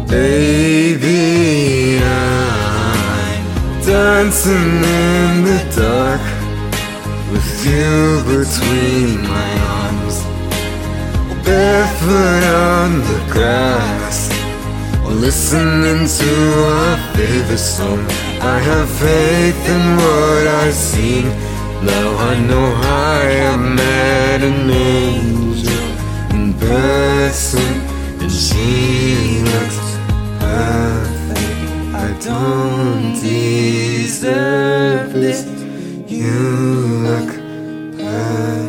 Baby, I'm dancing in the dark with you between my arms, barefoot on the grass, listening to our favorite song. I have faith in what I see. Now I know I have met an angel in person, and she looks perfect. I don't deserve this. You look perfect.